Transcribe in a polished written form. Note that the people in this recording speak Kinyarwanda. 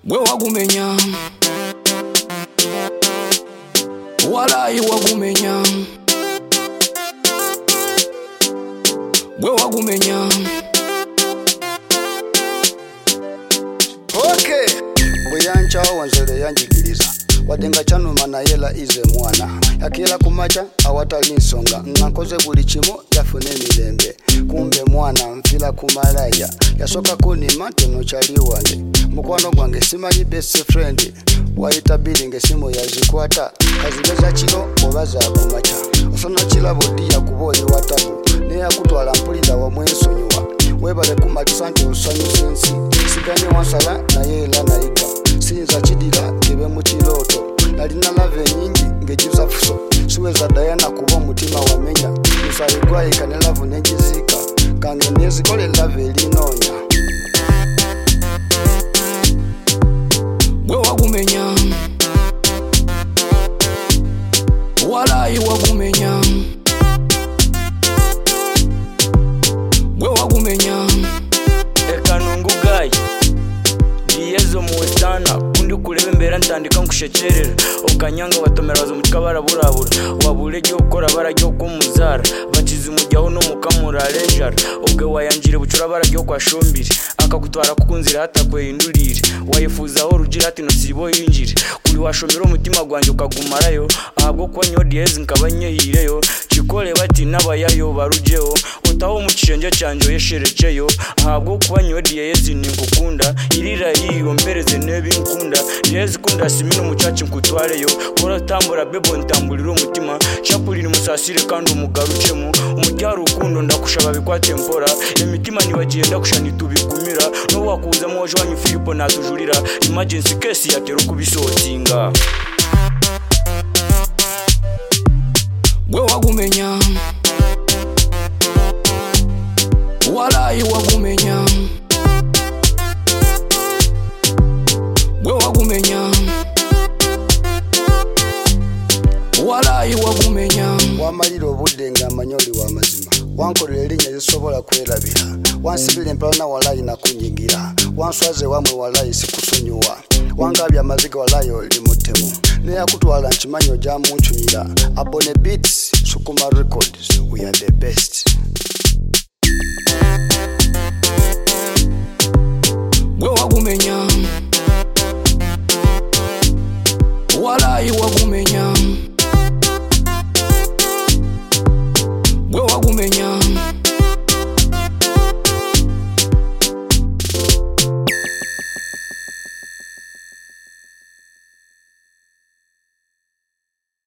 Gwe wagumenya walayi wagumenya gwe wagumenya. Okay buyanchawo wanzole yanjigiriza wadenga chanuma na yela ize mwana yakira kumacha awatali nsonga nnakoze buli kimo yafune mirembe kumbe mwana mfila kumalaya yasoka kunima tono chali wande mukwano gwange simanyi best friend wayita bilinge simo yazikwata kazigeza kiro obaza kumacha ofuna kilabo dia kubole watabu ne yakutwala mpulira wa mwensonyiwa webale kumakisa nti osanyusensi siganye wansala na yela nayiga sinza kidira ngebe mu kiroto nalina lave nyingi ngejuza fuso siweza dayana kuba mutima wamenya musayigwayi kane lavu negizika kange nezikole lave elinonya. Gwe wagumenya walayi wagumenya gwe wagumenya. Ekanungu gayi diyezo muwestana kundi kulebe mbera ntandika nkushekerera okanyanga batomerazo mutika baraburabura wabule ryo gukora barajyo kumuzara bakizi mujyaho no mukamura lejara ubwe wayanjire bucura barajyo kwa shombiri akagutwara kukunzira hatakwehindurire wayifuzaho rugira ati nosibo yinjire kuri washomera umutima gwanjye ukagumarayo ahabwo kwa nyodiez nkabanyehireyo chikole bati nabayayo barujeho utaho mu kirenge cyanjye yesherekeyo ahabwo kuba nyodiez ningukunda irira hiyo mbereze nebi nkunda yezi kunda simino mucaci nkutwareyo kora tambura bebo ntambulira umutima chapulini musasire kandi umugarucemo umujyaro ukundo ndakushaba bikwa tempora emitima nibagenda kushani tubikumira no wakuza mwoje wanyu Filipo natujurira emergency case yatero kubisotinga. Gwe wagumenya walayi wagumenya gwe wagumenya walayi wagumenya. Wamalira obudde nga amanyoli wa mazima wankolera erinnya lisobola kwerabira wansibira empala na walayi nakunyigira wanswaze wamwe walayi sikusonyiwa wangabya amaziga walayi oli mutemu neyakutwala nkimanyi ojja munchunyira Abone Beats Sukuma Records we are the best. Gwe wagumenya walayi wagumenya